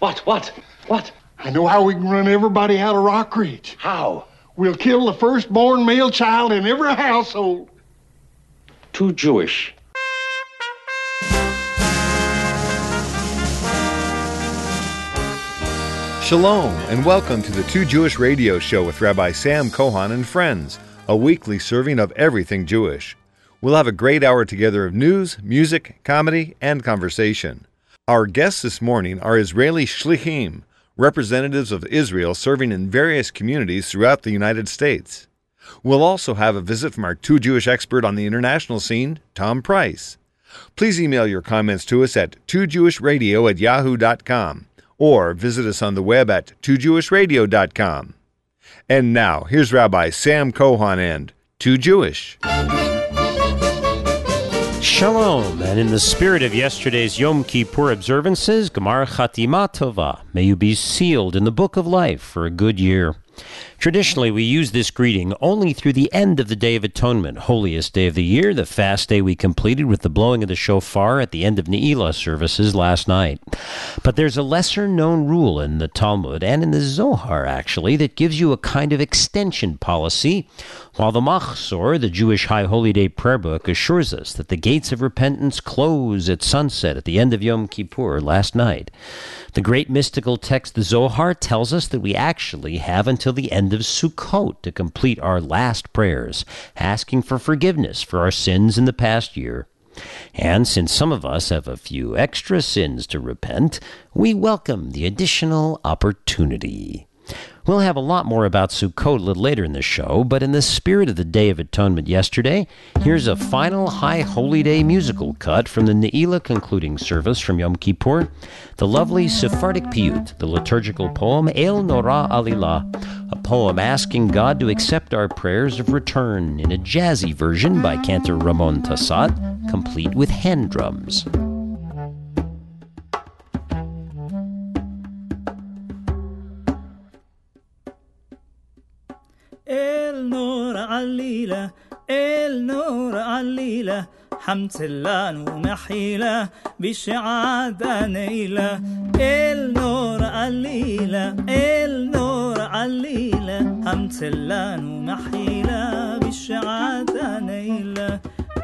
What? I know how we can run everybody out of Rock Ridge. How? We'll kill the firstborn male child in every household. Too Jewish. Shalom, and welcome to the Too Jewish Radio Show with Rabbi Sam Cohen and friends, a weekly serving of everything Jewish. We'll have a great hour together of news, music, comedy, and conversation. Our guests this morning are Israeli shlichim, representatives of Israel serving in various communities throughout the United States. We'll also have a visit from our Too Jewish expert on the international scene, Tom Price. Please email your comments to us at toojewishradio@yahoo.com. or visit us on the web at toojewishradio.com. And now, here's Rabbi Sam Cohen and Too Jewish. Shalom, and in the spirit of yesterday's Yom Kippur observances, Gemar Chatima Tova, may you be sealed in the book of life for a good year. Traditionally, we use this greeting only through the end of the Day of Atonement, holiest day of the year, the fast day we completed with the blowing of the shofar at the end of Ne'ilah services last night. But there's a lesser-known rule in the Talmud, and in the Zohar, actually, that gives you a kind of extension policy, while the Machzor, the Jewish High Holy Day prayer book, assures us that the gates of repentance close at sunset at the end of Yom Kippur last night. The great mystical text, the Zohar, tells us that we actually have until the end of Sukkot to complete our last prayers, asking for forgiveness for our sins in the past year. And since some of us have a few extra sins to repent, we welcome the additional opportunity. We'll have a lot more about Sukkot a little later in the show, but in the spirit of the Day of Atonement yesterday, here's a final High Holy Day musical cut from the Ne'ilah concluding service from Yom Kippur, the lovely Sephardic Piyut, the liturgical poem El Nora Alilah, a poem asking God to accept our prayers of return in a jazzy version by cantor Ramon Tassat, complete with hand drums. El Nor Alila, El Nor Alila, Hamtillanu Mahila, Bish'ada Neila, El Nor Alila, El Nor Alila, Hamtillanu Mahila, Bish'ada Neila.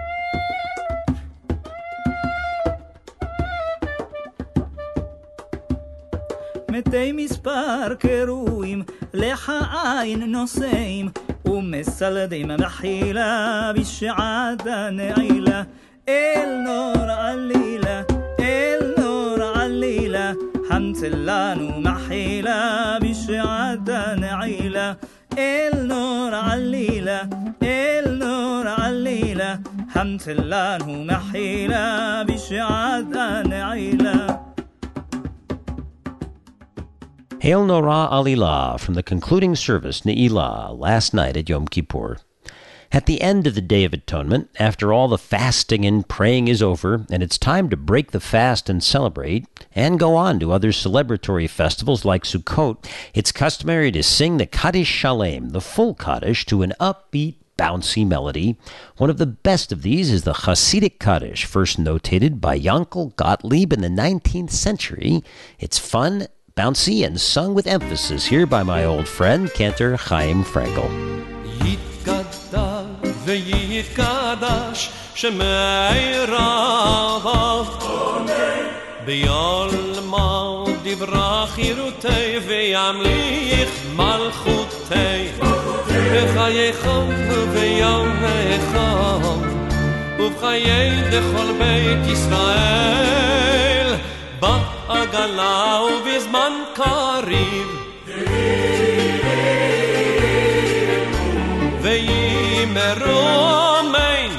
מתי מספר קרויים לך עין נושאים ומסלדים מחילה בשעת הנעילה אל נור עלילה אל נור עלילה המתלנו מחילה בשעת הנעילה אל נור עלילה אל נור עלילה המתלנו מחילה בשעת הנעילה. Hail Norah Alilah from the concluding service, Ne'ilah, last night at Yom Kippur. At the end of the Day of Atonement, after all the fasting and praying is over, and it's time to break the fast and celebrate, and go on to other celebratory festivals like Sukkot, it's customary to sing the Kaddish Shalem, the full Kaddish, to an upbeat, bouncy melody. One of the best of these is the Hasidic Kaddish, first notated by Yankel Gottlieb in the 19th century. It's fun, bouncy, and sung with emphasis here by my old friend, cantor Chaim Frankel. Yitkadash v'yitkadash shemei ravav b'yolma divrach yirutei v'yamlich malchutei v'chayecha v'yomecha uv'chayei dechol beit Yisrael Ba'agala ובזמן קריב ויאמרו אמן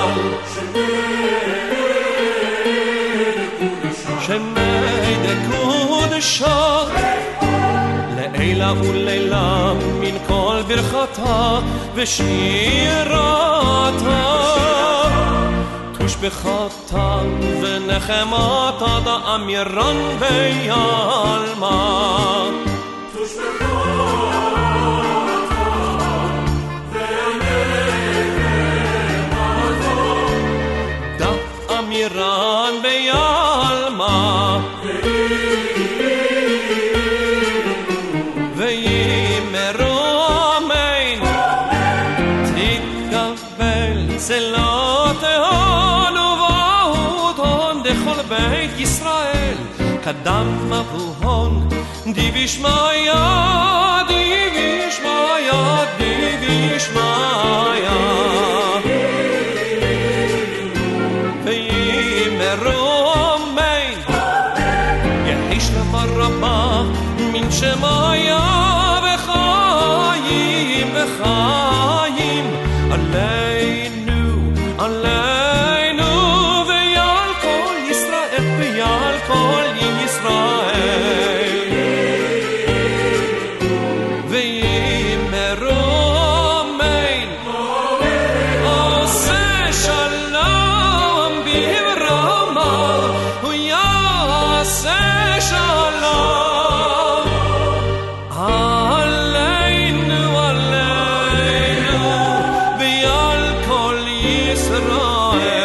Shemay de חדשה לעילה ולילה מן כל ברכתה ושירתה תושבחתה ונחמתה דאמירן ויעלמה דאמירן ויעלמה בית ישראל קדם אבוהון דיבי שמיה דיבי שמיה דיבי שמיה ויאמרו אמן יחיש למרבה מן שמיה וחיים וחיים עלינו עלינו כל ישראל ויאמרו אמן עושה שלום ברמה הוא יעשה שלום עלינו עלינו ועל כל ישראל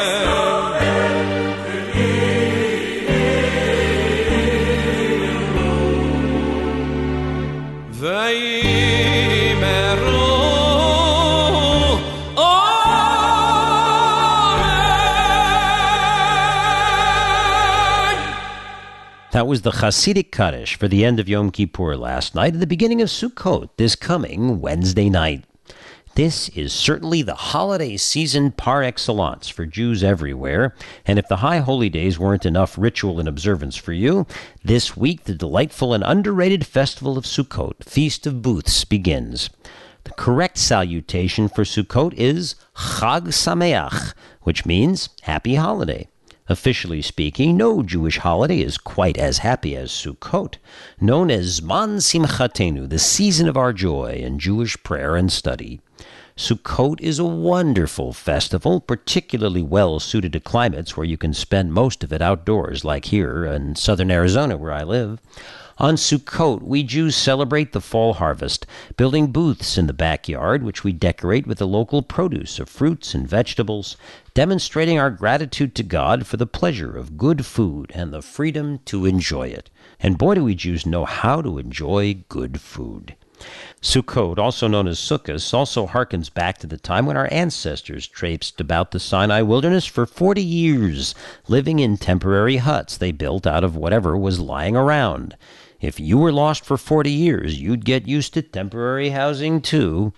That was the Hasidic Kaddish for the end of Yom Kippur last night and the beginning of Sukkot this coming Wednesday night. This is certainly the holiday season par excellence for Jews everywhere, and if the high holy days weren't enough ritual and observance for you, this week the delightful and underrated festival of Sukkot, Feast of Booths, begins. The correct salutation for Sukkot is Chag Sameach, which means Happy Holiday. Officially speaking, no Jewish holiday is quite as happy as Sukkot, known as Zman Simchatenu, the season of our joy in Jewish prayer and study. Sukkot is a wonderful festival, particularly well suited to climates where you can spend most of it outdoors, like here in southern Arizona where I live. On Sukkot, we Jews celebrate the fall harvest, building booths in the backyard, which we decorate with the local produce of fruits and vegetables, demonstrating our gratitude to God for the pleasure of good food and the freedom to enjoy it. And boy, do we Jews know how to enjoy good food. Sukkot, also known as Sukkot, also harkens back to the time when our ancestors traipsed about the Sinai wilderness for 40 years, living in temporary huts they built out of whatever was lying around. If you were lost for 40 years, you'd get used to temporary housing too.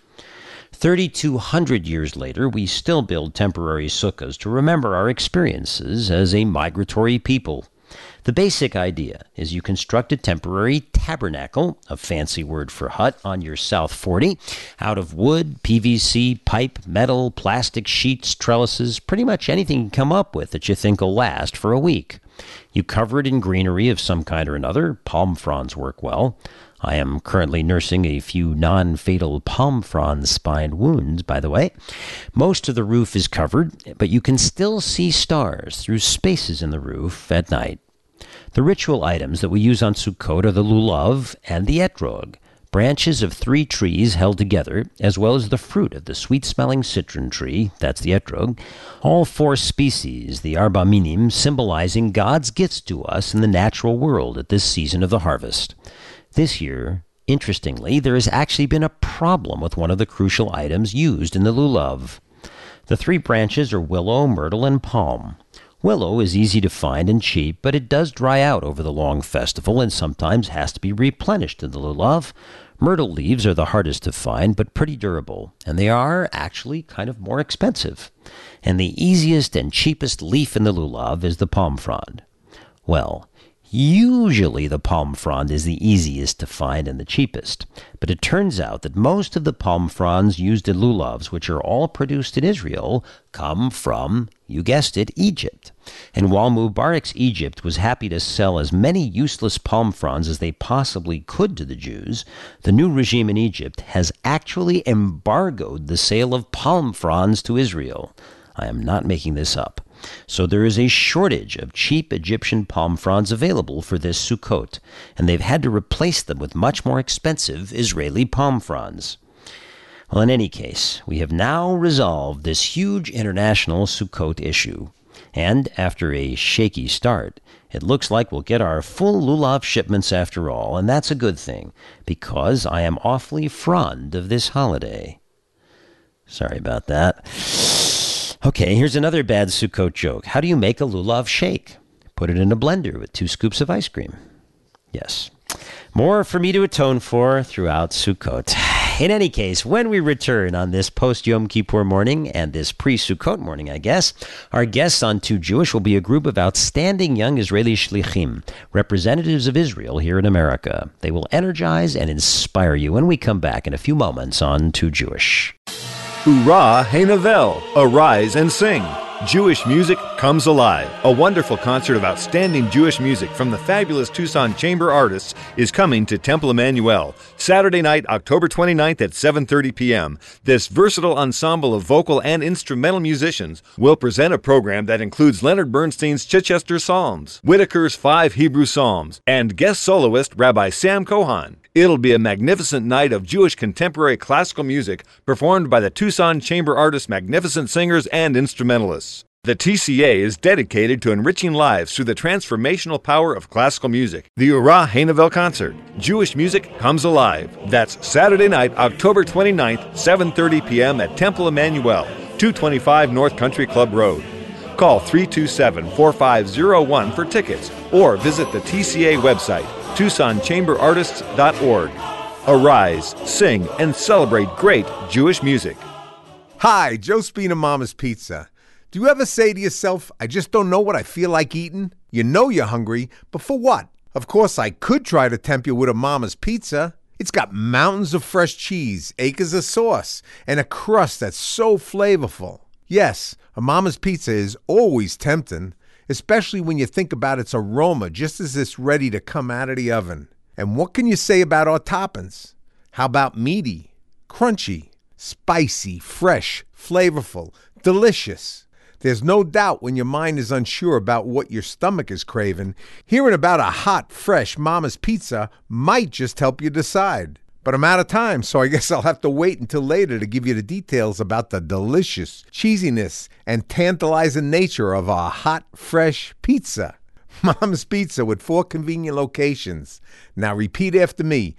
3,200 years later, we still build temporary sukkahs to remember our experiences as a migratory people. The basic idea is you construct a temporary tabernacle, a fancy word for hut, on your South 40, out of wood, PVC, pipe, metal, plastic sheets, trellises, pretty much anything you can come up with that you think will last for a week. You cover it in greenery of some kind or another. Palm fronds work well. I am currently nursing a few non-fatal palm frond spined wounds, by the way. Most of the roof is covered, but you can still see stars through spaces in the roof at night. The ritual items that we use on Sukkot are the lulav and the etrog, branches of 3 trees held together, as well as the fruit of the sweet-smelling citron tree, that's the etrog, all 4 species, the arba minim, symbolizing God's gifts to us in the natural world at this season of the harvest. This year, interestingly, there has actually been a problem with one of the crucial items used in the lulav. The 3 branches are willow, myrtle, and palm. Willow is easy to find and cheap, but it does dry out over the long festival and sometimes has to be replenished in the lulav. Myrtle leaves are the hardest to find, but pretty durable, and they are actually kind of more expensive. And the easiest and cheapest leaf in the lulav is the palm frond. Well, Usually the palm frond is the easiest to find and the cheapest, but it turns out that most of the palm fronds used in lulavs, which are all produced in Israel, come from, you guessed it, Egypt. And while Mubarak's Egypt was happy to sell as many useless palm fronds as they possibly could to the Jews, the new regime in Egypt has actually embargoed the sale of palm fronds to Israel. I am not making this up. So there is a shortage of cheap Egyptian palm fronds available for this Sukkot, and they've had to replace them with much more expensive Israeli palm fronds. Well, in any case, we have now resolved this huge international Sukkot issue, and after a shaky start, it looks like we'll get our full lulav shipments after all, and that's a good thing, because I am awfully fond of this holiday. Sorry about that. Okay, here's another bad Sukkot joke. How do you make a lulav shake? Put it in a blender with 2 scoops of ice cream. Yes. More for me to atone for throughout Sukkot. In any case, when we return on this post-Yom Kippur morning and this pre-Sukkot morning, I guess, our guests on Too Jewish will be a group of outstanding young Israeli shlichim, representatives of Israel here in America. They will energize and inspire you when we come back in a few moments on Too Jewish. Hoorah, Heinavel, arise and sing. Jewish music comes alive. A wonderful concert of outstanding Jewish music from the fabulous Tucson Chamber Artists is coming to Temple Emmanuel, Saturday night, October 29th at 7:30 p.m. This versatile ensemble of vocal and instrumental musicians will present a program that includes Leonard Bernstein's Chichester Psalms, Whitaker's 5 Hebrew Psalms, and guest soloist Rabbi Sam Cohan. It'll be a magnificent night of Jewish contemporary classical music performed by the Tucson Chamber Artists' magnificent singers and instrumentalists. The TCA is dedicated to enriching lives through the transformational power of classical music. The Ura Heinavel Concert. Jewish music comes alive. That's Saturday night, October 29th, 7:30 p.m. at Temple Emmanuel, 225 North Country Club Road. Call 327-4501 for tickets or visit the TCA website, TucsonChamberArtists.org. Arise, sing, and celebrate great Jewish music. Hi, Joe Spina, Mama's Pizza. Do you ever say to yourself, I just don't know what I feel like eating? You know you're hungry, but for what? Of course, I could try to tempt you with a Mama's Pizza. It's got mountains of fresh cheese, acres of sauce, and a crust that's so flavorful. Yes, a Mama's Pizza is always tempting, especially when you think about its aroma just as it's ready to come out of the oven. And what can you say about our toppings? How about meaty, crunchy, spicy, fresh, flavorful, delicious? There's no doubt when your mind is unsure about what your stomach is craving, hearing about a hot, fresh Mama's Pizza might just help you decide. But I'm out of time, so I guess I'll have to wait until later to give you the details about the delicious cheesiness and tantalizing nature of a hot, fresh pizza. Mama's Pizza with 4 convenient locations. Now repeat after me.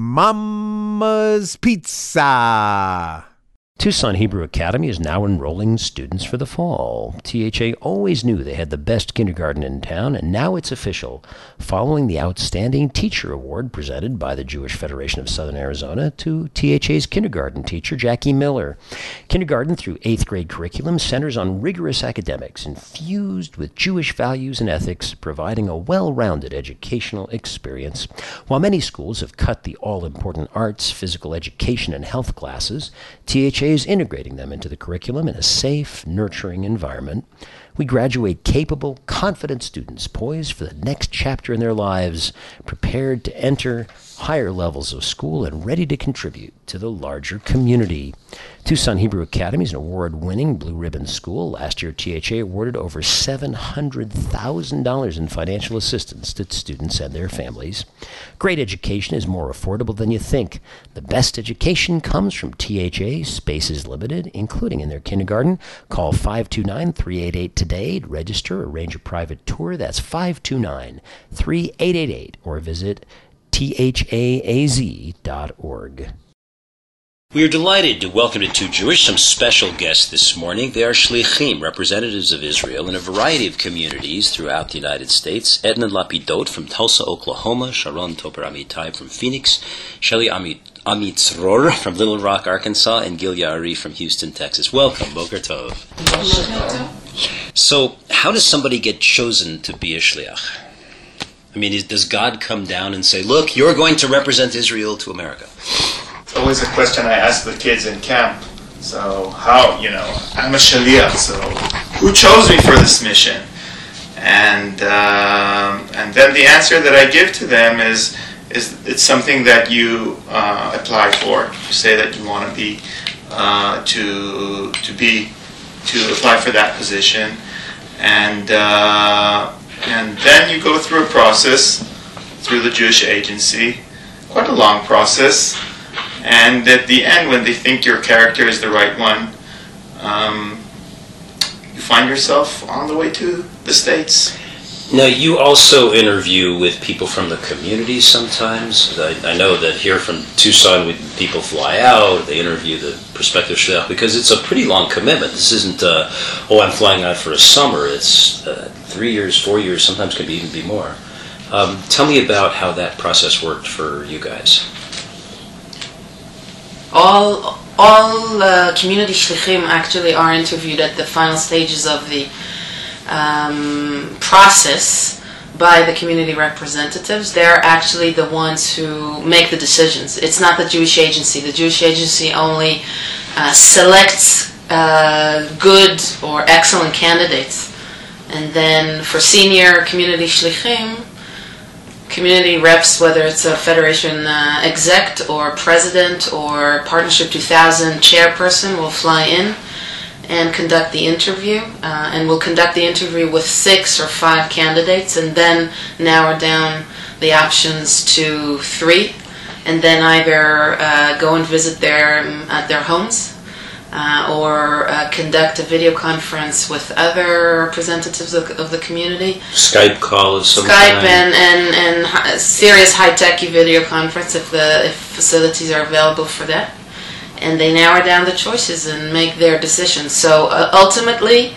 Mama's Pizza. Tucson Hebrew Academy is now enrolling students for the fall. THA always knew they had the best kindergarten in town, and now it's official. Following the Outstanding Teacher Award presented by the Jewish Federation of Southern Arizona to THA's kindergarten teacher, Jackie Miller. Kindergarten through 8th grade curriculum centers on rigorous academics infused with Jewish values and ethics, providing a well-rounded educational experience. While many schools have cut the all-important arts, physical education, and health classes, THA is integrating them into the curriculum in a safe, nurturing environment. We graduate capable, confident students poised for the next chapter in their lives, prepared to enter higher levels of school and ready to contribute to the larger community. Tucson Hebrew Academy is an award-winning Blue Ribbon school. Last year, THA awarded over $700,000 in financial assistance to students and their families. Great education is more affordable than you think. The best education comes from THA. Space is limited, including in their kindergarten. Call 529-388 today to register or arrange a private tour. That's 529-3888 or visit THAAZ.org. We are delighted to welcome to Too Jewish some special guests this morning. They are shlichim, representatives of Israel in a variety of communities throughout the United States. Edna Lapidot from Tulsa, Oklahoma, Sharon Toper Amitai from Phoenix, Shelly Amitzror from Little Rock, Arkansas, and Gil Yaari from Houston, Texas. Welcome, Boker Tov. So, how does somebody get chosen to be a shliach? I mean, does God come down and say, look, you're going to represent Israel to America? It's always a question I ask the kids in camp. So how, I'm a shaliach, so who chose me for this mission? And then the answer that I give to them is it's something that you apply for. You say that you want to be to apply for that position, and then you go through a process through the Jewish agency, quite a long process, and at the end, when they think your character is the right one, you find yourself on the way to the States. Now, you also interview with people from the community sometimes. I know that here from Tucson, people fly out, they interview the prospective shliach, because it's a pretty long commitment. This isn't, I'm flying out for a summer. It's 3 years, 4 years, sometimes can even be more. Tell me about how that process worked for you guys. All community shlichim actually are interviewed at the final stages of the process by the community representatives. They're actually the ones who make the decisions. It's not the Jewish agency. The Jewish agency only selects good or excellent candidates. And then for senior community shlichim, community reps, whether it's a federation exec or president or Partnership 2000 chairperson, will fly in and conduct the interview, and we'll conduct the interview with 6 or 5 candidates, and then narrow down the options to 3, and then either go and visit at their homes, or conduct a video conference with other representatives of the community. Skype call of some Skype kind. and serious high-tech video conference if facilities are available for that. And they narrow down the choices and make their decisions. So ultimately,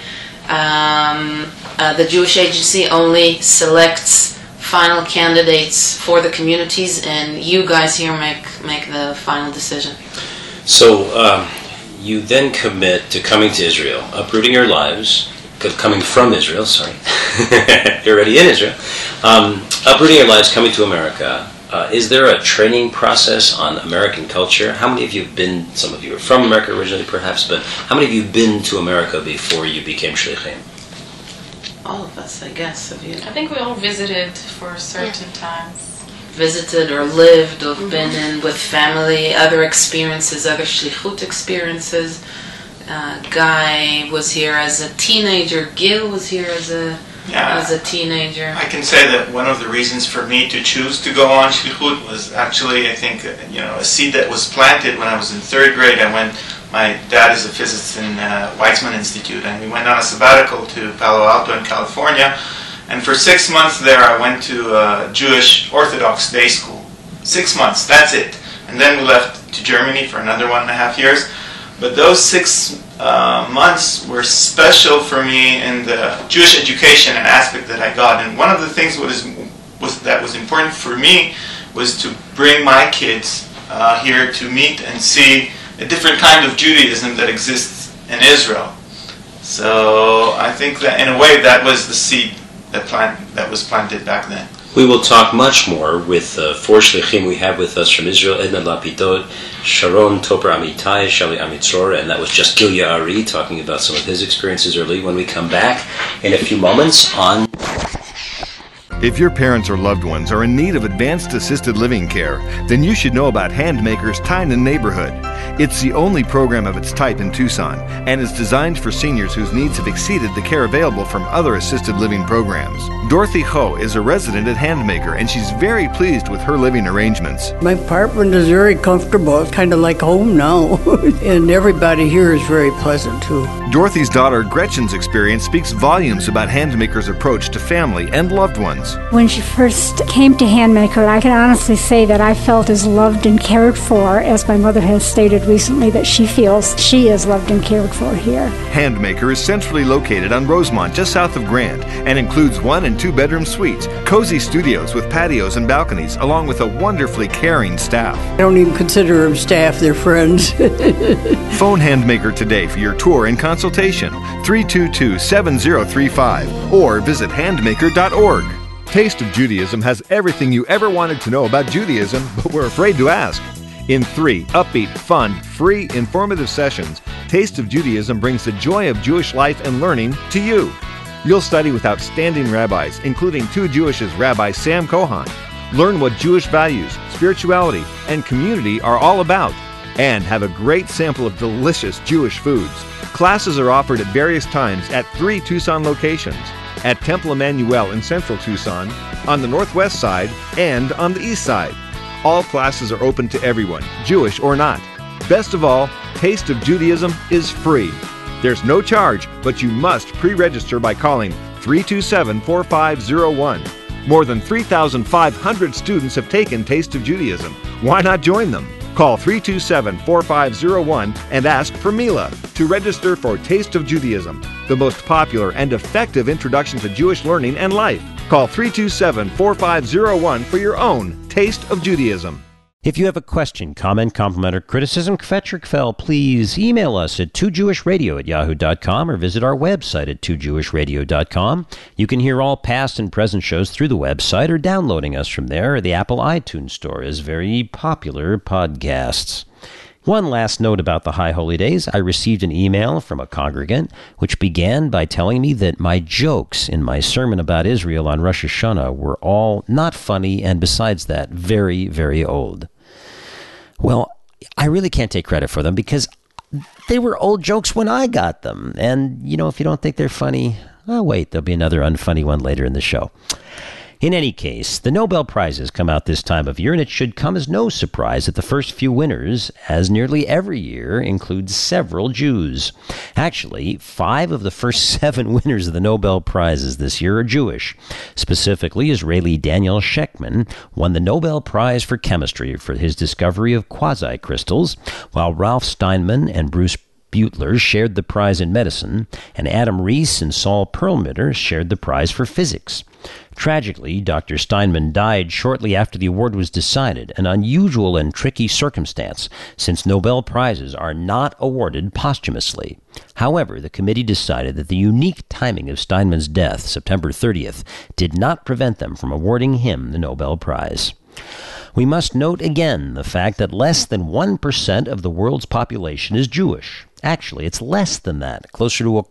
the Jewish agency only selects final candidates for the communities, and you guys here make the final decision. So you then commit to coming to Israel, uprooting your lives, coming from Israel, sorry. You're already in Israel. Uprooting your lives, coming to America. Is there a training process on American culture? How many of you have been, some of you are from America originally perhaps, but how many of you have been to America before you became shlichim? All of us, I guess. Have you? I think we all visited for certain times. Visited or lived or been in with family, other experiences, other shlichut experiences. Guy was here as a teenager. Gil was here as a teenager. I can say that one of the reasons for me to choose to go on shlichut was actually, I think, a seed that was planted when I was in 3rd grade. My dad is a physicist in Weizmann Institute, and we went on a sabbatical to Palo Alto in California. And for 6 months there, I went to a Jewish Orthodox day school. 6 months, that's it. And then we left to Germany for another 1.5 years. But those 6 months were special for me in the Jewish education and aspect that I got. And one of the things that was important for me was to bring my kids here to meet and see a different kind of Judaism that exists in Israel. So I think that in a way that was the seed that was planted back then. We will talk much more with 4 shlichim we have with us from Israel: Edna Lapidot, Sharon Topper Amitai, Shali Amitzror, and that was just Gil Yaari talking about some of his experiences early. When we come back in a few moments on... If your parents or loved ones are in need of advanced assisted living care, then you should know about Handmaker's Tynan Neighborhood. It's the only program of its type in Tucson, and is designed for seniors whose needs have exceeded the care available from other assisted living programs. Dorothy Ho is a resident at Handmaker, and she's very pleased with her living arrangements. My apartment is very comfortable. It's kind of like home now. And everybody here is very pleasant, too. Dorothy's daughter Gretchen's experience speaks volumes about Handmaker's approach to family and loved ones. When she first came to Handmaker, I can honestly say that I felt as loved and cared for as my mother has stated recently that she feels she is loved and cared for here. Handmaker is centrally located on Rosemont, just south of Grand, and includes 1- and 2-bedroom suites, cozy studios with patios and balconies, along with a wonderfully caring staff. I don't even consider them staff, they're friends. Phone Handmaker today for your tour and consultation, 322-7035, or visit handmaker.org. Taste of Judaism has everything you ever wanted to know about Judaism, but were afraid to ask. In 3 upbeat, fun, free, informative sessions, Taste of Judaism brings the joy of Jewish life and learning to you. You'll study with outstanding rabbis, including 2 Jewish's Rabbi Sam Cohan. Learn what Jewish values, spirituality, and community are all about, and have a great sample of delicious Jewish foods. Classes are offered at various times at 3 Tucson locations, at Temple Emmanuel in central Tucson, on the northwest side, and on the east side. All classes are open to everyone, Jewish or not. Best of all, Taste of Judaism is free. There's no charge, but you must pre-register by calling 327-4501. More than 3,500 students have taken Taste of Judaism. Why not join them? Call 327-4501 and ask for Mila to register for Taste of Judaism, the most popular and effective introduction to Jewish learning and life. Call 327-4501 for your own Taste of Judaism. If you have a question, comment, compliment, or criticism, kvetch, please email us at 2jewishradio@yahoo.com or visit our website at 2jewishradio.com. You can hear all past and present shows through the website or downloading us from there, or the Apple iTunes Store as very popular podcasts. One last note about the High Holy Days. I received an email from a congregant which began by telling me that my jokes in my sermon about Israel on Rosh Hashanah were all not funny and, besides that, very, very old. Well, I really can't take credit for them because they were old jokes when I got them. And, if you don't think they're funny, wait, there'll be another unfunny one later in the show. In any case, the Nobel Prizes come out this time of year, and it should come as no surprise that the first few winners, as nearly every year, include several Jews. Actually, 5 of the first 7 winners of the Nobel Prizes this year are Jewish. Specifically, Israeli Daniel Shechtman won the Nobel Prize for Chemistry for his discovery of quasi-crystals, while Ralph Steinman and Bruce Butler shared the prize in medicine, and Adam Rees and Saul Perlmutter shared the prize for physics. Tragically, Dr. Steinman died shortly after the award was decided, an unusual and tricky circumstance, since Nobel Prizes are not awarded posthumously. However, the committee decided that the unique timing of Steinman's death, September 30th, did not prevent them from awarding him the Nobel Prize. We must note again the fact that less than 1% of the world's population is Jewish. Actually, it's less than that, closer to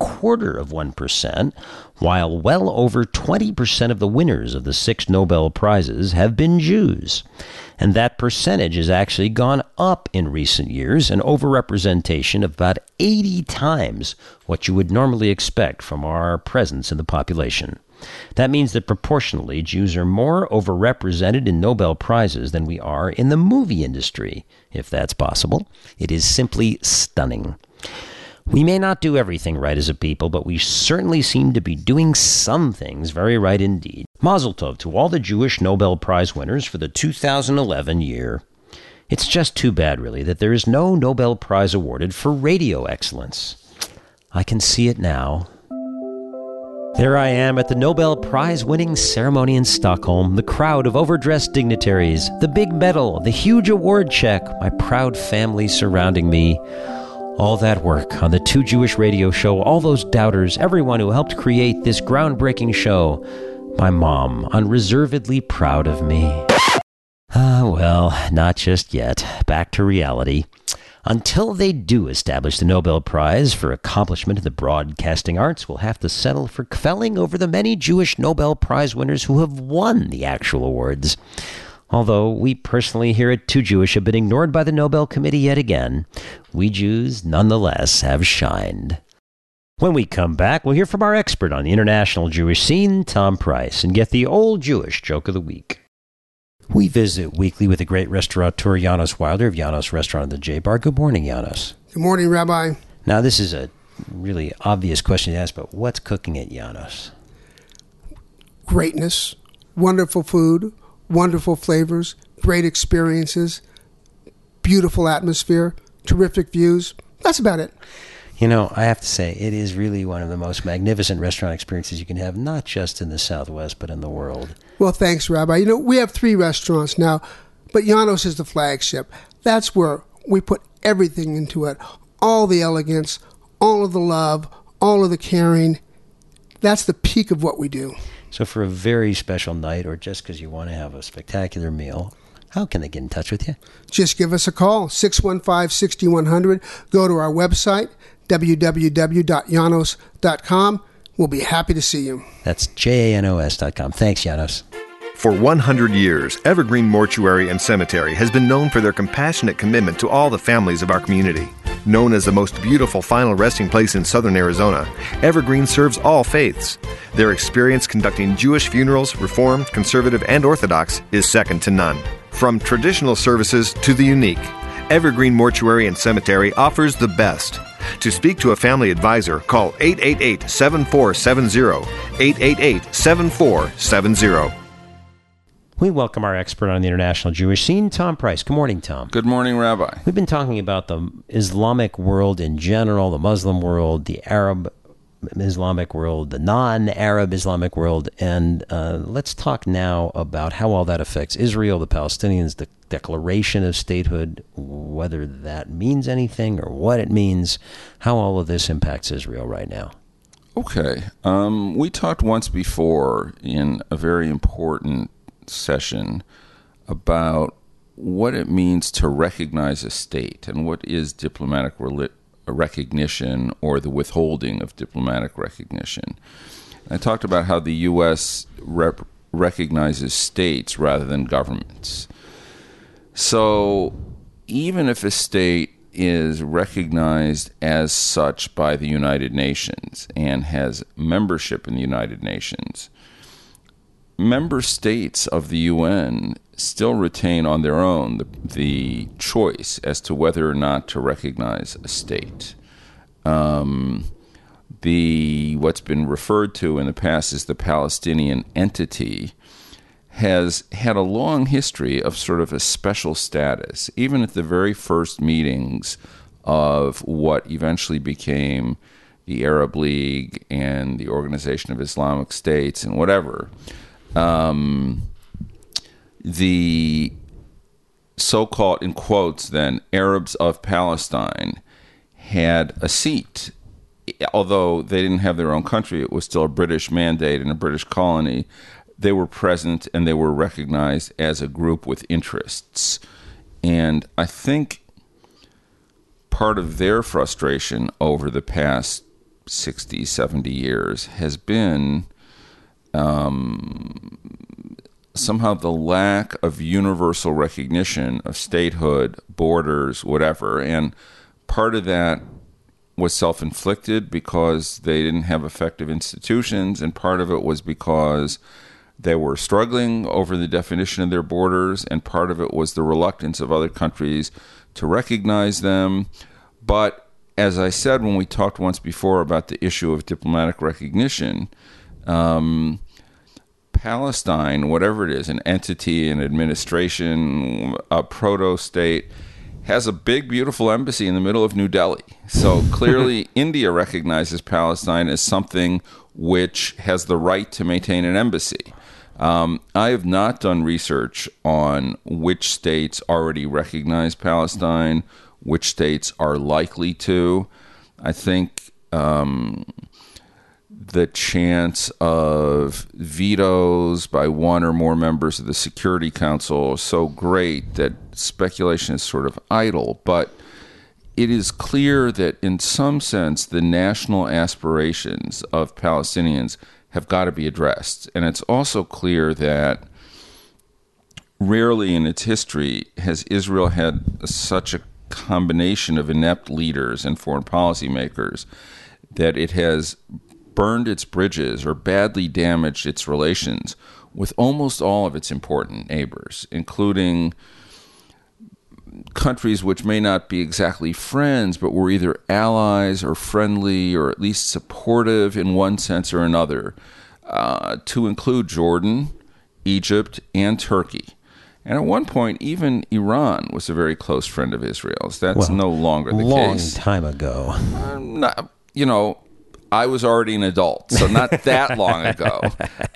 1/4%, while well over 20% of the winners of the 6 Nobel Prizes have been Jews. And that percentage has actually gone up in recent years, an overrepresentation of about 80 times what you would normally expect from our presence in the population. That means that proportionally, Jews are more overrepresented in Nobel Prizes than we are in the movie industry, if that's possible. It is simply stunning. We may not do everything right as a people, but we certainly seem to be doing some things very right indeed. Mazel tov to all the Jewish Nobel Prize winners for the 2011 year. It's just too bad, really, that there is no Nobel Prize awarded for radio excellence. I can see it now. There I am at the Nobel Prize-winning ceremony in Stockholm, the crowd of overdressed dignitaries, the big medal, the huge award check, my proud family surrounding me. All that work on the 2 Jewish Radio show, all those doubters, everyone who helped create this groundbreaking show. My mom, unreservedly proud of me. Well, not just yet. Back to reality. Until they do establish the Nobel Prize for accomplishment in the broadcasting arts, we'll have to settle for kvelling over the many Jewish Nobel Prize winners who have won the actual awards. Although we personally here at 2 Jewish have been ignored by the Nobel Committee yet again, we Jews nonetheless have shined. When we come back, we'll hear from our expert on the international Jewish scene, Tom Price, and get the old Jewish joke of the week. We visit weekly with the great restaurateur Janos Wilder of Janos Restaurant at the J-Bar. Good morning, Janos. Good morning, Rabbi. Now, this is a really obvious question to ask, but what's cooking at Janos? Greatness, wonderful food, wonderful flavors, great experiences, beautiful atmosphere, terrific views. That's about it. You know, I have to say, it is really one of the most magnificent restaurant experiences you can have, not just in the Southwest, but in the world. Well, thanks, Rabbi. You know, we have 3 restaurants now, but Janos is the flagship. That's where we put everything into it. All the elegance, all of the love, all of the caring. That's the peak of what we do. So for a very special night, or just because you want to have a spectacular meal, how can they get in touch with you? Just give us a call, 615-6100. Go to our website, www.janos.com. We'll be happy to see you. That's JANOS.com. Thanks, Janos. For 100 years, Evergreen Mortuary and Cemetery has been known for their compassionate commitment to all the families of our community. Known as the most beautiful final resting place in southern Arizona, Evergreen serves all faiths. Their experience conducting Jewish funerals, Reformed, Conservative, and Orthodox, is second to none. From traditional services to the unique, Evergreen Mortuary and Cemetery offers the best. To speak to a family advisor, call 888-7470, 888-7470. We welcome our expert on the international Jewish scene, Tom Price. Good morning, Tom. Good morning, Rabbi. We've been talking about the Islamic world in general, the Muslim world, the Arab Islamic world, the non-Arab Islamic world, and let's talk now about how all that affects Israel, the Palestinians, the declaration of statehood, whether that means anything or what it means, how all of this impacts Israel right now. Okay. We talked once before in a very important session about what it means to recognize a state and what is diplomatic recognition or the withholding of diplomatic recognition. I talked about how the U.S. recognizes states rather than governments. So even if a state is recognized as such by the United Nations and has membership in the United Nations, member states of the UN still retain on their own the choice as to whether or not to recognize a state. What's been referred to in the past as the Palestinian entity has had a long history of sort of a special status, even at the very first meetings of what eventually became the Arab League and the Organization of Islamic States and whatever. The so-called, in quotes then, Arabs of Palestine had a seat. Although they didn't have their own country, it was still a British mandate and a British colony. They were present and they were recognized as a group with interests. And I think part of their frustration over the past 60, 70 years has been somehow the lack of universal recognition of statehood, borders, whatever. And part of that was self-inflicted because they didn't have effective institutions, and part of it was because they were struggling over the definition of their borders, and part of it was the reluctance of other countries to recognize them. But as I said when we talked once before about the issue of diplomatic recognition, Palestine, whatever it is, an entity, an administration, a proto-state, has a big, beautiful embassy in the middle of New Delhi. So clearly India recognizes Palestine as something which has the right to maintain an embassy. I have not done research on which states already recognize Palestine, which states are likely to. I think the chance of vetoes by one or more members of the Security Council is so great that speculation is sort of idle. But it is clear that in some sense the national aspirations of Palestinians have got to be addressed. And it's also clear that rarely in its history has Israel had such a combination of inept leaders and foreign policy makers that it has burned its bridges or badly damaged its relations with almost all of its important neighbors, including countries which may not be exactly friends, but were either allies or friendly or at least supportive in one sense or another, to include Jordan, Egypt, and Turkey. And at one point, even Iran was a very close friend of Israel's. That's no longer the case. Long time ago. I was already an adult, so not that long ago.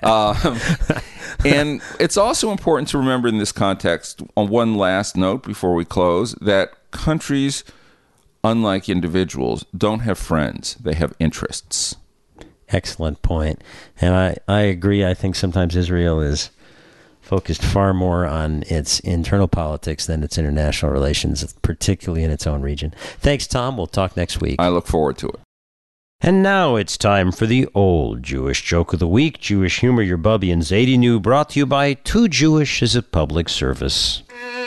And it's also important to remember in this context, on one last note before we close, that countries, unlike individuals, don't have friends. They have interests. Excellent point. And I agree. I think sometimes Israel is focused far more on its internal politics than its international relations, particularly in its own region. Thanks, Tom. We'll talk next week. I look forward to it. And now it's time for the old Jewish joke of the week. Jewish humor, your Bubby and Zadie New, brought to you by Too Jewish as a public service.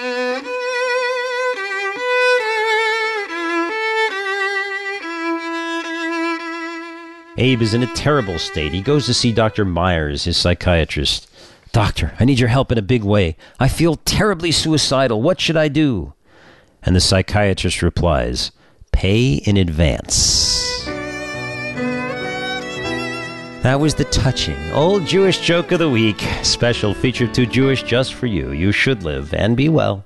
Abe is in a terrible state. He goes to see Dr. Myers, his psychiatrist. Doctor, I need your help in a big way. I feel terribly suicidal. What should I do? And the psychiatrist replies, pay in advance. That was the touching old Jewish joke of the week. Special feature Too Jewish just for you. You should live and be well.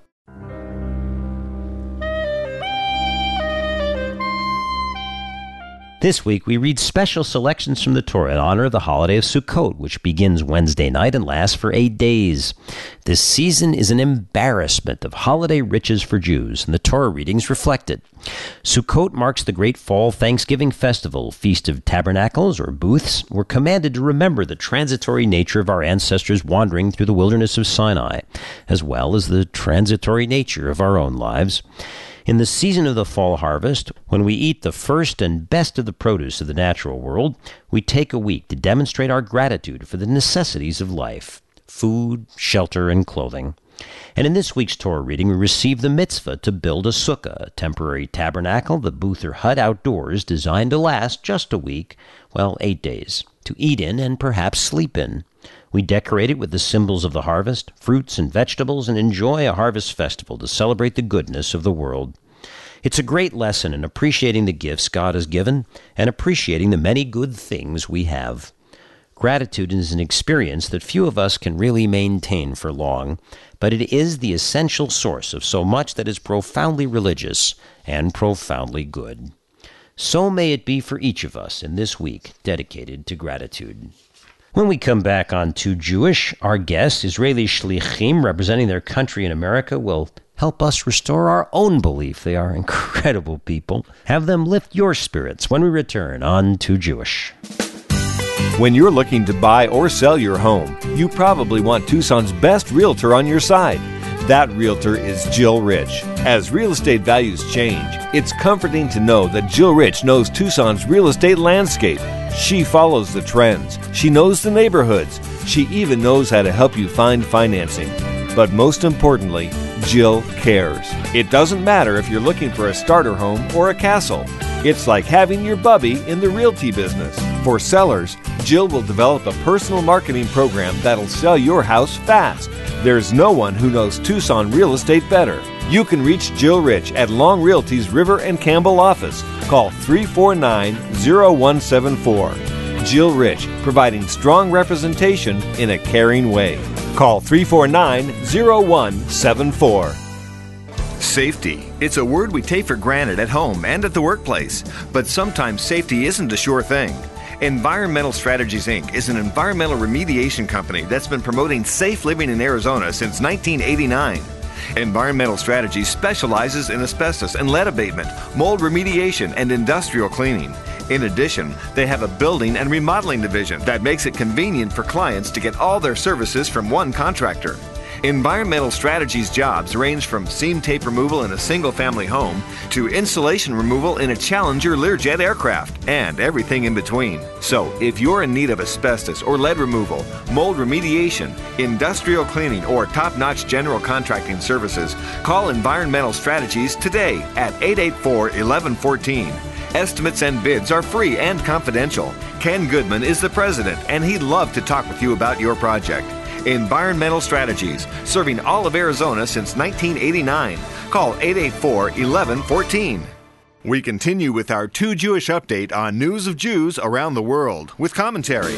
This week, we read special selections from the Torah in honor of the holiday of Sukkot, which begins Wednesday night and lasts for 8 days. This season is an embarrassment of holiday riches for Jews, and the Torah readings reflect it. Sukkot marks the great fall Thanksgiving festival. Feast of Tabernacles, or booths, were commanded to remember the transitory nature of our ancestors wandering through the wilderness of Sinai, as well as the transitory nature of our own lives. In the season of the fall harvest, when we eat the first and best of the produce of the natural world, we take a week to demonstrate our gratitude for the necessities of life, food, shelter, and clothing. And in this week's Torah reading, we receive the mitzvah to build a sukkah, a temporary tabernacle, the booth or hut outdoors designed to last just a week, 8 days, to eat in and perhaps sleep in. We decorate it with the symbols of the harvest, fruits and vegetables, and enjoy a harvest festival to celebrate the goodness of the world. It's a great lesson in appreciating the gifts God has given and appreciating the many good things we have. Gratitude is an experience that few of us can really maintain for long, but it is the essential source of so much that is profoundly religious and profoundly good. So may it be for each of us in this week dedicated to gratitude. When we come back on Too Jewish, our guests, Israeli shlichim representing their country in America, will help us restore our own belief. They are incredible people. Have them lift your spirits when we return on Too Jewish. When you're looking to buy or sell your home, you probably want Tucson's best realtor on your side. That realtor is Jill Rich. As real estate values change, it's comforting to know that Jill Rich knows Tucson's real estate landscape. She follows the trends. She knows the neighborhoods. She even knows how to help you find financing. But most importantly, Jill cares. It doesn't matter if you're looking for a starter home or a castle. It's like having your bubby in the realty business. For sellers, Jill will develop a personal marketing program that'll sell your house fast. There's no one who knows Tucson real estate better. You can reach Jill Rich at Long Realty's River and Campbell office. Call 349-0174. Jill Rich, providing strong representation in a caring way. Call 349-0174. Safety. It's a word we take for granted at home and at the workplace. But sometimes safety isn't a sure thing. Environmental Strategies, Inc. is an environmental remediation company that's been promoting safe living in Arizona since 1989. Environmental Strategies specializes in asbestos and lead abatement, mold remediation, and industrial cleaning. In addition, they have a building and remodeling division that makes it convenient for clients to get all their services from one contractor. Environmental Strategies jobs range from seam tape removal in a single-family home to insulation removal in a Challenger Learjet aircraft, and everything in between. So, if you're in need of asbestos or lead removal, mold remediation, industrial cleaning, or top-notch general contracting services, call Environmental Strategies today at 884-1114. Estimates and bids are free and confidential. Ken Goodman is the president, and he'd love to talk with you about your project. Environmental Strategies, serving all of Arizona since 1989. Call 884-1114. We continue with our Too Jewish update on news of Jews around the world with commentary.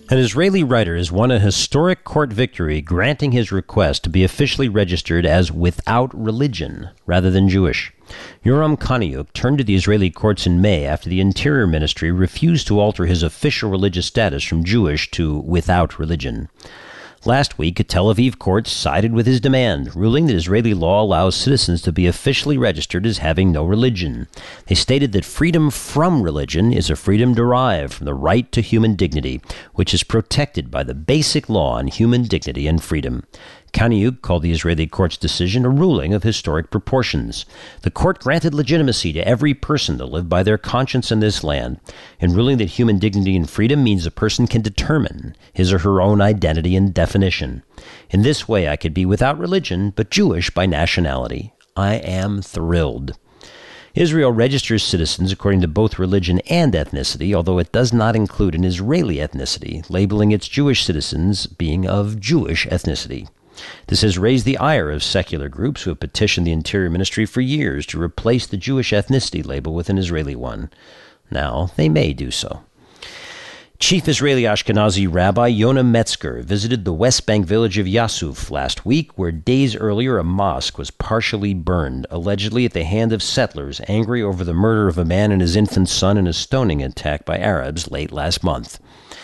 An Israeli writer has won a historic court victory granting his request to be officially registered as without religion rather than Jewish. Yoram Kaniuk turned to the Israeli courts in May after the Interior Ministry refused to alter his official religious status from Jewish to without religion. Last week, a Tel Aviv court sided with his demand, ruling that Israeli law allows citizens to be officially registered as having no religion. They stated that freedom from religion is a freedom derived from the right to human dignity, which is protected by the basic law on human dignity and freedom. Kaniuk called the Israeli court's decision a ruling of historic proportions. The court granted legitimacy to every person to live by their conscience in this land, in ruling that human dignity and freedom means a person can determine his or her own identity and definition. In this way, I could be without religion, but Jewish by nationality. I am thrilled. Israel registers citizens according to both religion and ethnicity, although it does not include an Israeli ethnicity, labeling its Jewish citizens being of Jewish ethnicity. This has raised the ire of secular groups who have petitioned the Interior Ministry for years to replace the Jewish ethnicity label with an Israeli one. Now, they may do so. Chief Israeli Ashkenazi Rabbi Yonah Metzger visited the West Bank village of Yasuf last week, where days earlier a mosque was partially burned, allegedly at the hand of settlers angry over the murder of a man and his infant son in a stoning attack by Arabs late last month.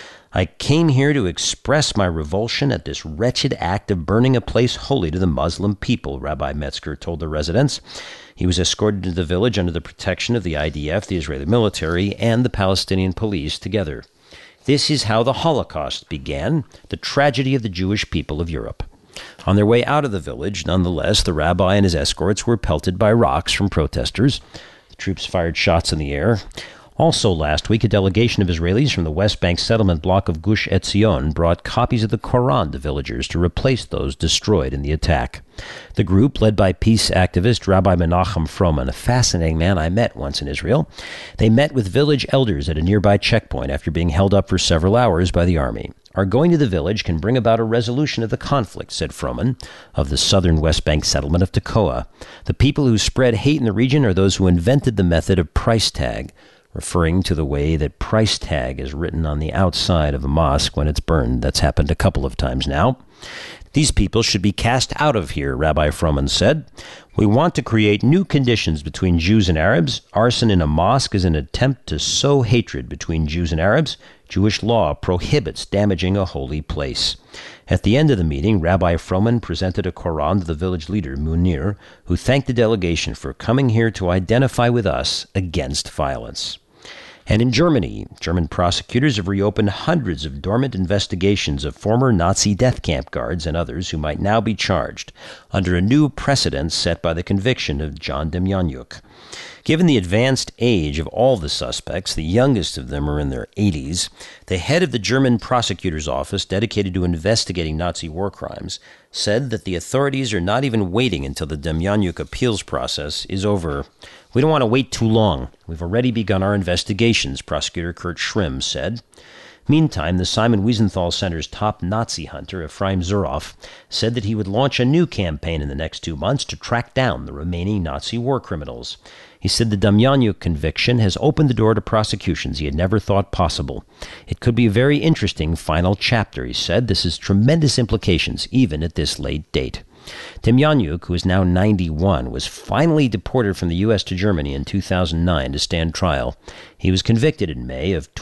I came here to express my revulsion at this wretched act of burning a place holy to the Muslim people, Rabbi Metzger told the residents. He was escorted into the village under the protection of the IDF, the Israeli military, and the Palestinian police together. This is how the Holocaust began, the tragedy of the Jewish people of Europe. On their way out of the village, nonetheless, the rabbi and his escorts were pelted by rocks from protesters. The troops fired shots in the air. Also last week, a delegation of Israelis from the West Bank settlement block of Gush Etzion brought copies of the Quran to villagers to replace those destroyed in the attack. The group, led by peace activist Rabbi Menachem Froman, a fascinating man I met once in Israel, they met with village elders at a nearby checkpoint after being held up for several hours by the army. Our going to the village can bring about a resolution of the conflict, said Froman, of the southern West Bank settlement of Tekoa. The people who spread hate in the region are those who invented the method of price tag, referring to the way that price tag is written on the outside of a mosque when it's burned. That's happened a couple of times now. These people should be cast out of here, Rabbi Froman said. We want to create new conditions between Jews and Arabs. Arson in a mosque is an attempt to sow hatred between Jews and Arabs. Jewish law prohibits damaging a holy place. At the end of the meeting, Rabbi Froman presented a Quran to the village leader, Munir, who thanked the delegation for coming here to identify with us against violence. And in Germany, German prosecutors have reopened hundreds of dormant investigations of former Nazi death camp guards and others who might now be charged under a new precedent set by the conviction of John Demjanjuk. Given the advanced age of all the suspects, the youngest of them are in their 80s, the head of the German prosecutor's office dedicated to investigating Nazi war crimes said that the authorities are not even waiting until the Demjanjuk appeals process is over. We don't want to wait too long. We've already begun our investigations, Prosecutor Kurt Schrimm said. Meantime, the Simon Wiesenthal Center's top Nazi hunter, Ephraim Zuroff, said that he would launch a new campaign in the next 2 months to track down the remaining Nazi war criminals. He said the Demjanjuk conviction has opened the door to prosecutions he had never thought possible. It could be a very interesting final chapter, he said. This has tremendous implications, even at this late date. Demjanjuk, who is now 91, was finally deported from the U.S. to Germany in 2009 to stand trial. He was convicted in May of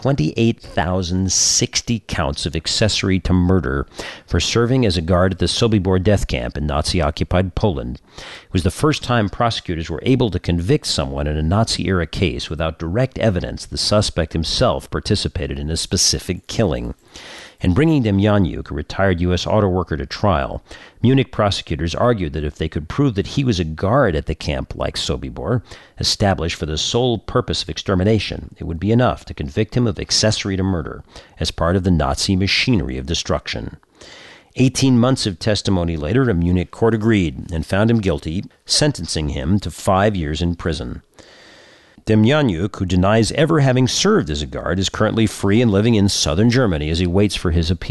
28,060 counts of accessory to murder for serving as a guard at the Sobibor death camp in Nazi-occupied Poland. It was the first time prosecutors were able to convict someone in a Nazi-era case without direct evidence the suspect himself participated in a specific killing. In bringing Demjanjuk, a retired U.S. auto worker, to trial, Munich prosecutors argued that if they could prove that he was a guard at the camp like Sobibor, established for the sole purpose of extermination, it would be enough to convict him of accessory to murder as part of the Nazi machinery of destruction. 18 months of testimony later, a Munich court agreed and found him guilty, sentencing him to 5 years in prison. Demjanjuk, who denies ever having served as a guard, is currently free and living in southern Germany as he waits for his appeal.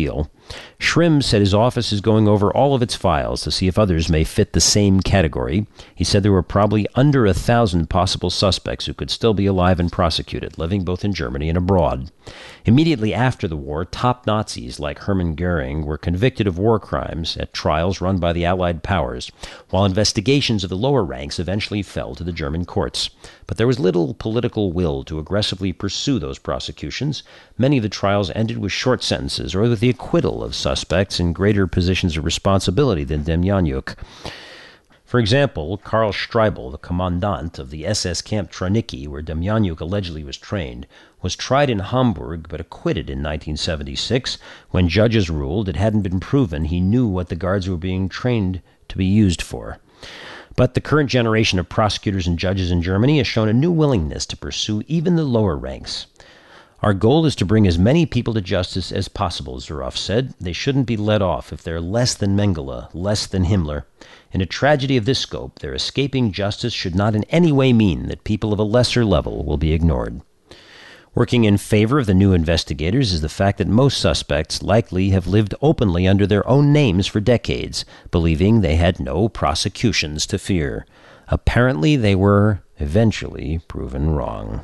Shrim said his office is going over all of its files to see if others may fit the same category. He said there were probably under 1,000 possible suspects who could still be alive and prosecuted, living both in Germany and abroad. Immediately after the war, top Nazis like Hermann Goering were convicted of war crimes at trials run by the Allied powers, while investigations of the lower ranks eventually fell to the German courts. But there was little political will to aggressively pursue those prosecutions. Many of the trials ended with short sentences or with the acquittal of suspects in greater positions of responsibility than Demjanjuk. For example, Karl Streibel, the commandant of the SS camp Tranicki, where Demjanjuk allegedly was trained, was tried in Hamburg but acquitted in 1976 when judges ruled it hadn't been proven he knew what the guards were being trained to be used for. But the current generation of prosecutors and judges in Germany has shown a new willingness to pursue even the lower ranks. Our goal is to bring as many people to justice as possible, Zuroff said. They shouldn't be let off if they're less than Mengele, less than Himmler. In a tragedy of this scope, their escaping justice should not in any way mean that people of a lesser level will be ignored. Working in favor of the new investigators is the fact that most suspects likely have lived openly under their own names for decades, believing they had no prosecutions to fear. Apparently, they were eventually proven wrong.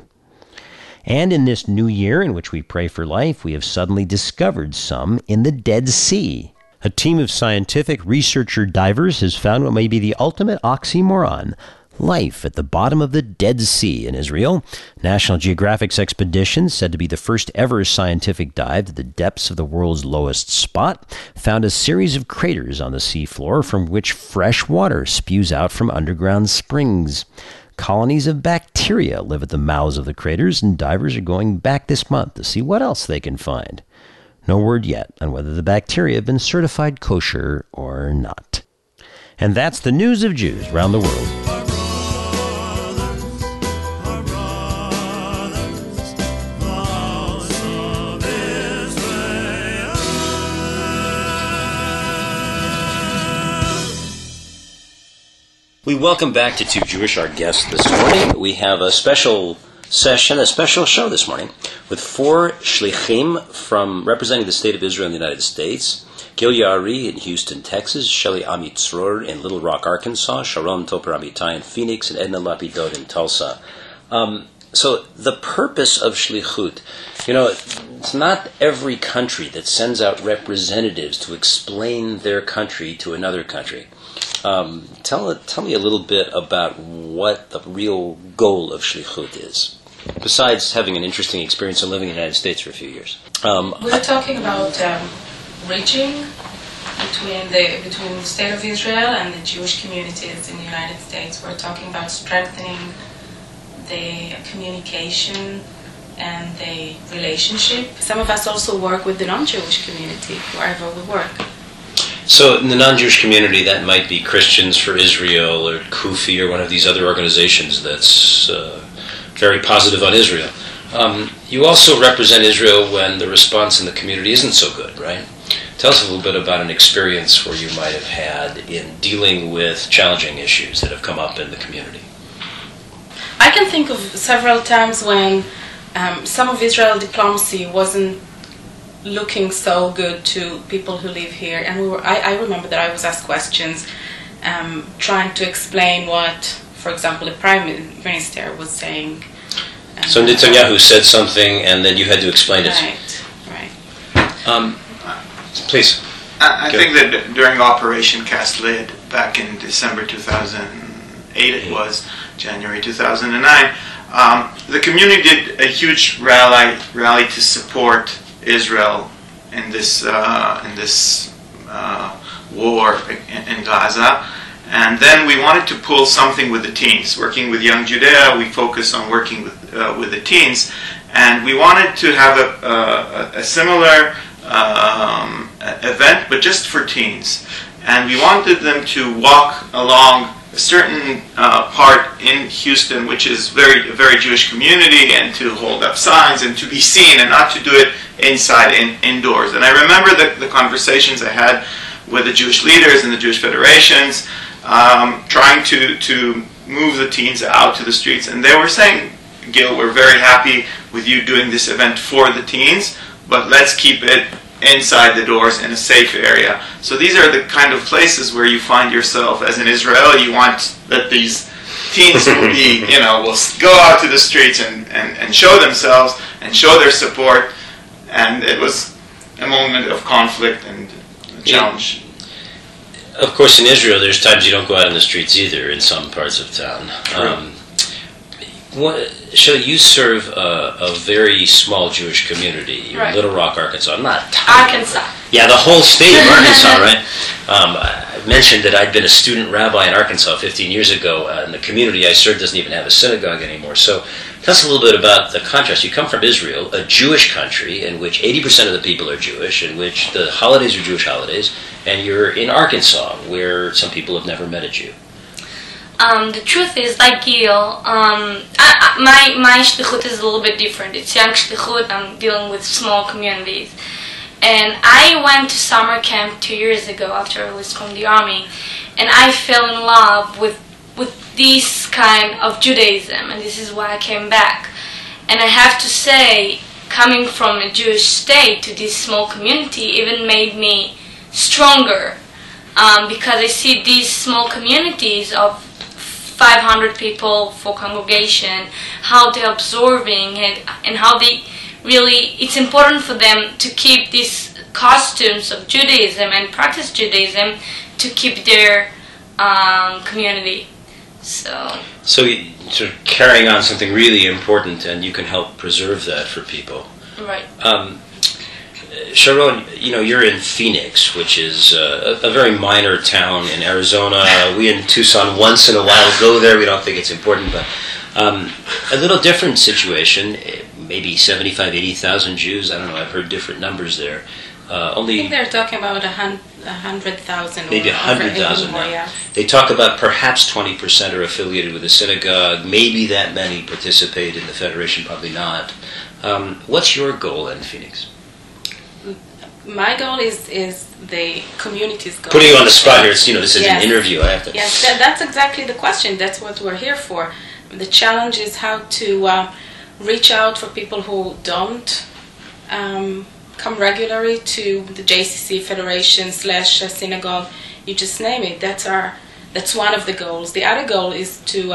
And in this new year in which we pray for life, we have suddenly discovered some in the Dead Sea. A team of scientific researcher divers has found what may be the ultimate oxymoron: life at the bottom of the Dead Sea in Israel. National Geographic's expedition, said to be the first ever scientific dive to the depths of the world's lowest spot, found a series of craters on the seafloor from which fresh water spews out from underground springs. Colonies of bacteria live at the mouths of the craters, and divers are going back this month to see what else they can find. No word yet on whether the bacteria have been certified kosher or not. And that's the news of Jews around the world. We welcome back to Two Jewish, our guest this morning. We have a special session, a special show this morning with four shlichim from representing the state of Israel in the United States. Gil Yaari in Houston, Texas, Shelley Amitzror in Little Rock, Arkansas, Sharon Topper Amitai in Phoenix, and Edna Lapidot in Tulsa. So the purpose of shlichut, it's not every country that sends out representatives to explain their country to another country. Tell me a little bit about what the real goal of shlichut is, besides having an interesting experience of living in the United States for a few years. We're talking about bridging between the state of Israel and the Jewish communities in the United States. We're talking about strengthening the communication and the relationship. Some of us also work with the non-Jewish community wherever we work. So in the non-Jewish community, that might be Christians for Israel or Kufi or one of these other organizations that's very positive on Israel. You also represent Israel when the response in the community isn't so good, right? Tell us a little bit about an experience where you might have had in dealing with challenging issues that have come up in the community. I can think of several times when some of Israel diplomacy wasn't looking so good to people who live here, and I remember that I was asked questions trying to explain what, for example, the Prime Minister was saying. So Netanyahu said something, and then you had to explain it. Right. Please. I think that during Operation Cast Lead back in December 2008, it was January 2009, the community did a huge rally to support Israel in this war in Gaza, and then we wanted to pull something with the teens. Working with Young Judea, we focus on working with the teens, and we wanted to have a similar event, but just for teens. And we wanted them to walk along a certain part in Houston, which is very Jewish community, and to hold up signs and to be seen, and not to do it inside, indoors. And I remember the conversations I had with the Jewish leaders and the Jewish federations, trying to move the teens out to the streets. And they were saying, Gil, we're very happy with you doing this event for the teens, but let's keep it inside the doors in a safe area. So these are the kind of places where you find yourself as an Israeli. You want that these teens will be, will go out to the streets and show themselves and show their support. And it was a moment of conflict and challenge. Of course, in Israel, there's times you don't go out in the streets either in some parts of town. Shelley, you serve a very small Jewish community. You're in Little Rock, Arkansas. Not tiny. Arkansas. Yeah, the whole state of Arkansas, right? I mentioned that I'd been a student rabbi in Arkansas 15 years ago, and the community I served doesn't even have a synagogue anymore. So tell us a little bit about the contrast. You come from Israel, a Jewish country in which 80% of the people are Jewish, in which the holidays are Jewish holidays, and you're in Arkansas, where some people have never met a Jew. The truth is, like Gil, my shlichut is a little bit different. It's young shlichut. I'm dealing with small communities. And I went to summer camp 2 years ago after I was from the army, and I fell in love with this kind of Judaism, and this is why I came back. And I have to say, coming from a Jewish state to this small community even made me stronger, because I see these small communities of 500 people for congregation, how they're absorbing and how they really, it's important for them to keep these costumes of Judaism and practice Judaism to keep their community. So you're sort of carrying on something really important, and you can help preserve that for people. Right. Sharon, you're in Phoenix, which is a very minor town in Arizona. We in Tucson once in a while go there. We don't think it's important, but a little different situation. Maybe 75, 80,000 Jews. I don't know. I've heard different numbers there. I think they're talking about 100,000. Maybe 100,000 now. Yeah. They talk about perhaps 20% are affiliated with a synagogue. Maybe that many participate in the Federation. Probably not. What's your goal in Phoenix? My goal is the community's goal. Putting you on the spot here, this is an interview. I have to. Yes, that's exactly the question. That's what we're here for. The challenge is how to reach out for people who don't come regularly to the JCC Federation / synagogue. You just name it. That's one of the goals. The other goal is to,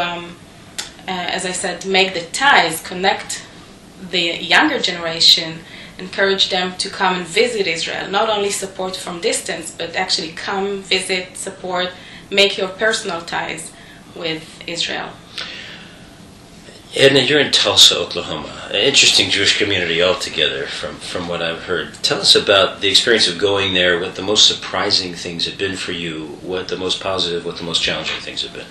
as I said, make the ties, connect the younger generation, encourage them to come and visit Israel. Not only support from distance, but actually come, visit, support, make your personal ties with Israel. Edna, you're in Tulsa, Oklahoma. An interesting Jewish community altogether from what I've heard. Tell us about the experience of going there, what the most surprising things have been for you, what the most positive, what the most challenging things have been.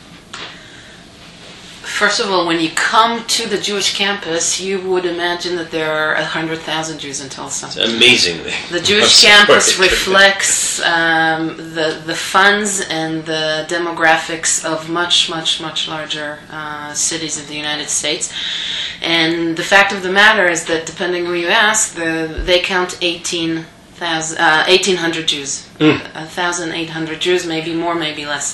First of all, when you come to the Jewish campus, you would imagine that there are 100,000 Jews in Tulsa. It's amazing. The Jewish campus reflects the funds and the demographics of much, much, much larger cities of the United States. And the fact of the matter is that, depending who you ask, they count 1,800 Jews. 1,800 Jews, maybe more, maybe less.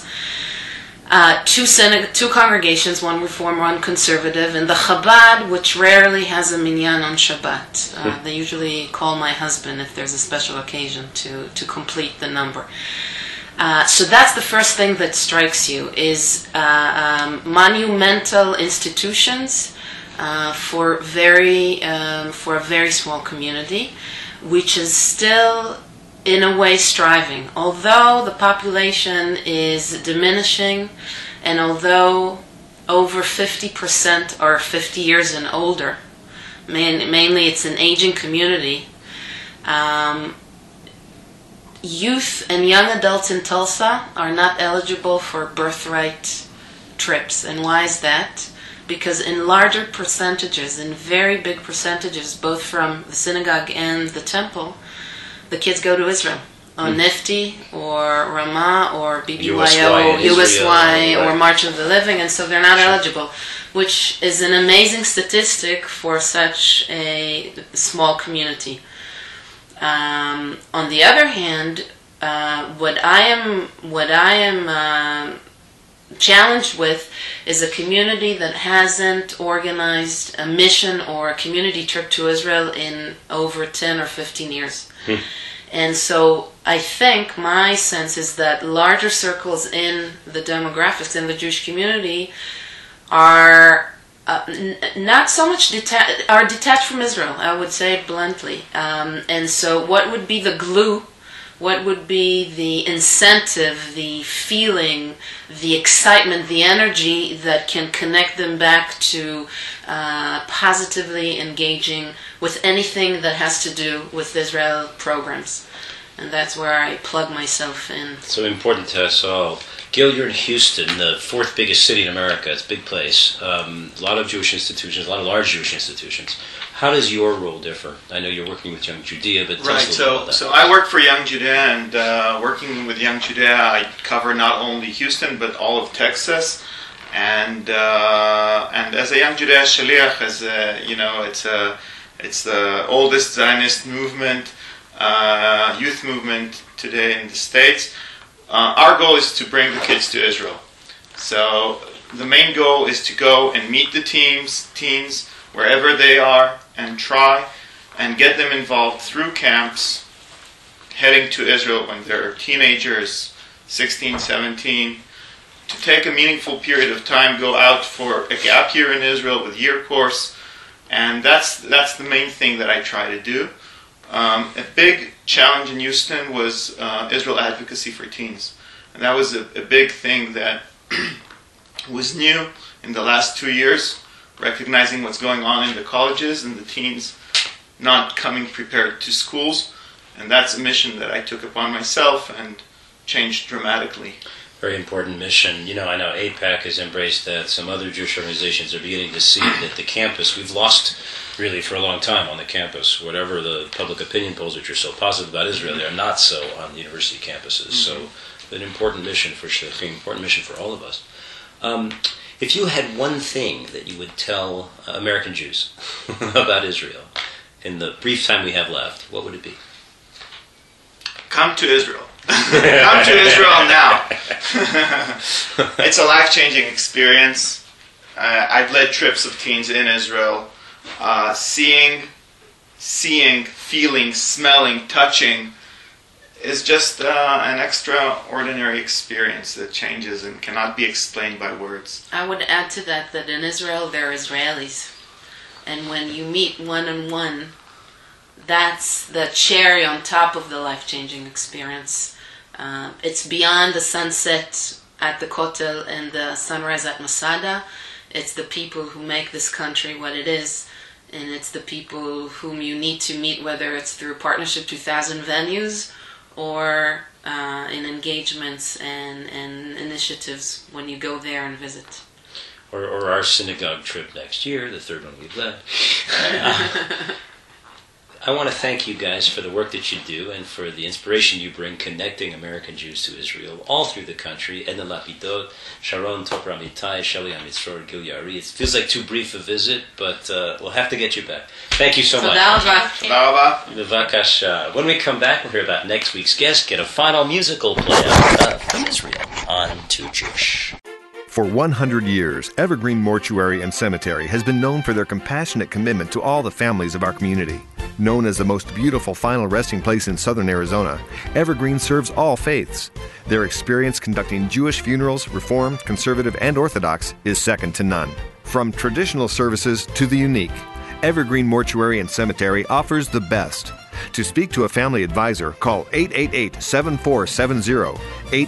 Two congregations, one Reform, one Conservative, and the Chabad, which rarely has a minyan on Shabbat. They usually call my husband if there's a special occasion to complete the number. So that's the first thing that strikes you, is monumental institutions for a very small community, which is still in a way striving. Although the population is diminishing, and although over 50% are 50 years and older, mainly it's an aging community, youth and young adults in Tulsa are not eligible for birthright trips. And why is that? Because in larger percentages, in very big percentages, both from the synagogue and the temple, the kids go to Israel, on Nifty or Ramah or BBYO, USY or March of the Living, and so they're not eligible, which is an amazing statistic for such a small community. On the other hand, what I am challenged with is a community that hasn't organized a mission or a community trip to Israel in over 10 or 15 years. And so I think my sense is that larger circles in the demographics in the Jewish community are not so much are detached from Israel, I would say bluntly. And so what would be the glue? What would be the incentive, the feeling, the excitement, the energy that can connect them back to positively engaging with anything that has to do with Israel programs? And that's where I plug myself in. So important to us all. Gil, you're in Houston, the fourth biggest city in America. It's a big place. A lot of Jewish institutions, a lot of large Jewish institutions. How does your role differ? I know you're working with Young Judea, but tell us a little about that. So I work for Young Judea, and working with Young Judea, I cover not only Houston but all of Texas. And as a Young Judea Shaliach, it's the oldest Zionist movement, youth movement today in the States. Our goal is to bring the kids to Israel. So the main goal is to go and meet the teens wherever they are and try and get them involved through camps heading to Israel when they're teenagers, 16, 17, to take a meaningful period of time, go out for a gap year in Israel with year course, and that's the main thing that I try to do. A big challenge in Houston was Israel advocacy for teens. And that was a big thing that was new in the last 2 years, recognizing what's going on in the colleges and the teens not coming prepared to schools. And that's a mission that I took upon myself and changed dramatically. Very important mission. I know AIPAC has embraced that. Some other Jewish organizations are beginning to see that the campus, we've lost really for a long time on the campus. Whatever the public opinion polls which are so positive about Israel, they're not so on the university campuses. So an important mission for Shlichim, important mission for all of us. If you had one thing that you would tell American Jews about Israel in the brief time we have left, what would it be? Come to Israel. Come to Israel now. It's a life-changing experience. I've led trips of teens in Israel. Seeing, feeling, smelling, touching is just an extraordinary experience that changes and cannot be explained by words. I would add to that in Israel there are Israelis. And when you meet one-on-one, that's the cherry on top of the life-changing experience. It's beyond the sunset at the Kotel and the sunrise at Masada. It's the people who make this country what it is. And it's the people whom you need to meet, whether it's through Partnership 2000 venues or in engagements and initiatives when you go there and visit. Or our synagogue trip next year, the third one we've led. I want to thank you guys for the work that you do and for the inspiration you bring connecting American Jews to Israel all through the country. Edna Lapidot, Sharon Topra Amitai, Shelley Amitzror, Gil Yari. It feels like too brief a visit, but we'll have to get you back. Thank you so much. Bevakasha. When we come back, we'll hear about next week's guest, get a final musical play out from Israel on Too Jewish. For 100 years, Evergreen Mortuary and Cemetery has been known for their compassionate commitment to all the families of our community. Known as the most beautiful final resting place in southern Arizona, Evergreen serves all faiths. Their experience conducting Jewish funerals, Reformed, Conservative, and Orthodox is second to none. From traditional services to the unique, Evergreen Mortuary and Cemetery offers the best. To speak to a family advisor, call 888-7470,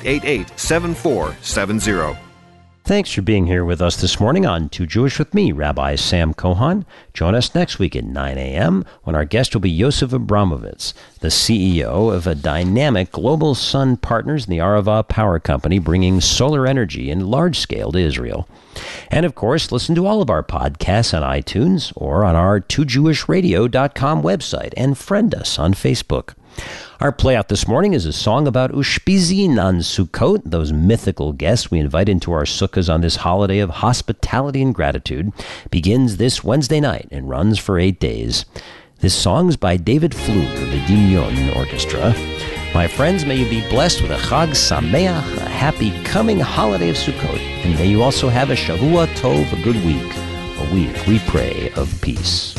888-7470. Thanks for being here with us this morning on Too Jewish with me, Rabbi Sam Cohan. Join us next week at 9 a.m. when our guest will be Yosef Abramovitz, the CEO of a dynamic Global Sun Partners in the Arava Power Company, bringing solar energy in large scale to Israel. And of course, listen to all of our podcasts on iTunes or on our TooJewishRadio.com website and friend us on Facebook. Our playout this morning is a song about Ushpizin on Sukkot, those mythical guests we invite into our sukkahs on this holiday of hospitality and gratitude. Begins this Wednesday night and runs for 8 days. This song's by David Flug of the Dimyon Orchestra. My friends, may you be blessed with a Chag Sameach, a happy coming holiday of Sukkot, and may you also have a Shavua Tov, a good week, a week, we pray, of peace.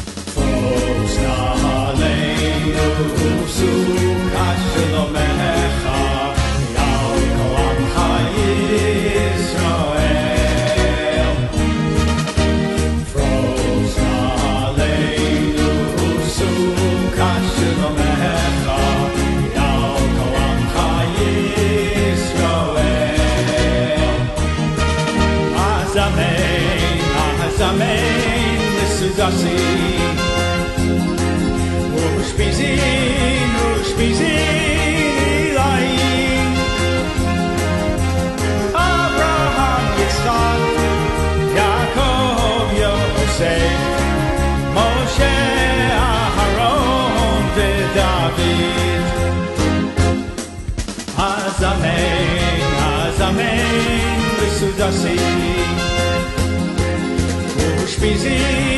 Abraham, Yitzchak, Yaakov, Yosef, Moshe, Aharon, David. Azamen, Azamen, V'sudasi, Ushpizin.